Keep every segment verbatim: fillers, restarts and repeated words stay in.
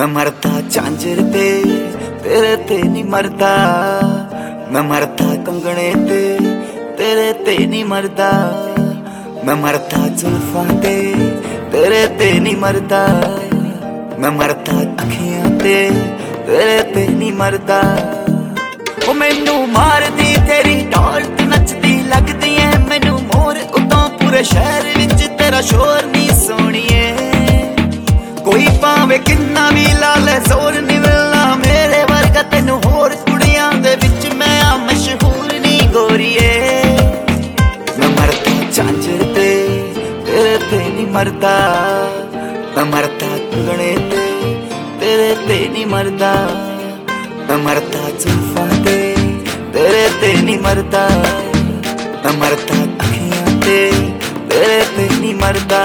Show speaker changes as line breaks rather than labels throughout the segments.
मैं मरता झांझर ते तेरे ते नहीं मरदा, मैं मरता कंगने ते तेरे ते नहीं मरदा, मैं मरता जुल्फां ते तेरे ते नहीं मरदा, मैं मरता अखियां ते तेरे ते नहीं मरदा। ओ मैनू मारदी तेरी टॉर्च नचदी लगदी है मैनू मोर उतों पूरे शहर विच तेरा शोर नी सोणीए। कोई पावे किन्ना भी ला ले जोर नी मिलना मेरे वर्गा तेनू होर कुड़ियां दे विच मैं आ मशहूर नी गोरीए। मैं मरता झांझर ते तेरे ते नहीं मरदा, मैं मरता कंगने ते तेरे ते नहीं मरदा, मैं मरता जुल्फां ते तेरे ते नहीं मरदा, मैं मरता अखियां ते तेरे ते नहीं मरदा।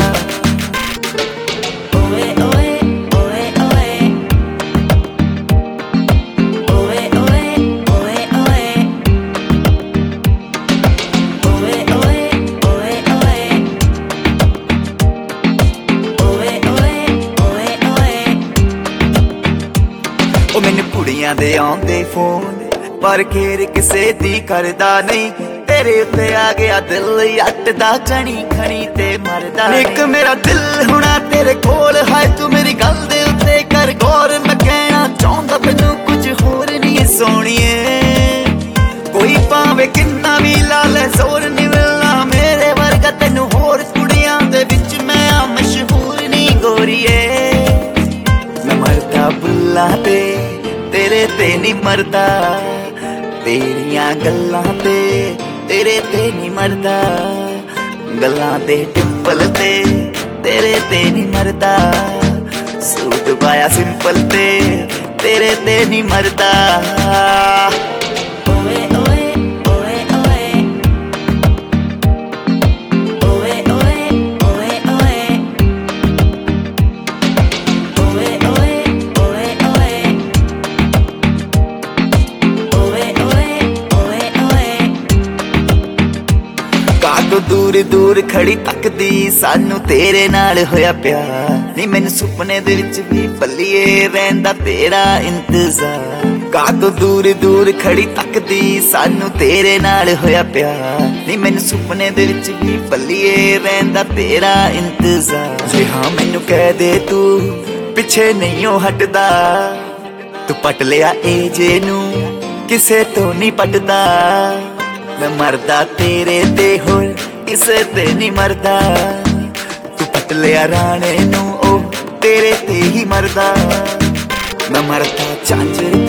ओ मैनू कुड़ियां दे आउंदे फोन पर खेर किसे दी करदा नहीं, तेरे उत्ते आ गया दिल जट दा खणी खणी ते मरदा। इक मेरा दिल हुणा तेरे कोल है तू मेरी गल दे उत्ते कर गौर, मैं कहना चाहुंदा मैनू कुछ होर नहीं सोणीए। कोई पावे किन्ना भी ला ले जोर नहीं मिलना मेरे वर्गा तेनू होर कुड़ियां दे विच मैं आ मशहूर नहीं गोरीए। मैं मरदा बुल्लां ते तेरे ते नहीं मरदा, तेरियां गल्लां ते तेरे ते नहीं मरदा, गल्लां ते टिंपल ते तेरे ते नहीं मरदा, सूट पाया सिंपल ते तेरे ते नहीं मरदा। दूर दूर खड़ी तकदी सानू तेरे नाल होया प्यार, नी मैनू सुपने दे विच भी पल्लिए रहिंदा तेरा इंतजार। कातों दूर दूर खड़ी तकदी सानू तेरे नाल होया प्यार, नी मैनू सुपने दे विच भी पल्लिए रहिंदा तेरा इंतजार। जे हाँ मैनू कह दे तू पिछे नहीं हो हटदा, तू पट लिया ए जे नू किसे तो नहीं पटदा। मैं मरदा तेरे ते होर किसे ते नहीं मरदा, तू पट लिया राणे नू ओ तेरे ते ही मरदा। मैं मरदा झांझर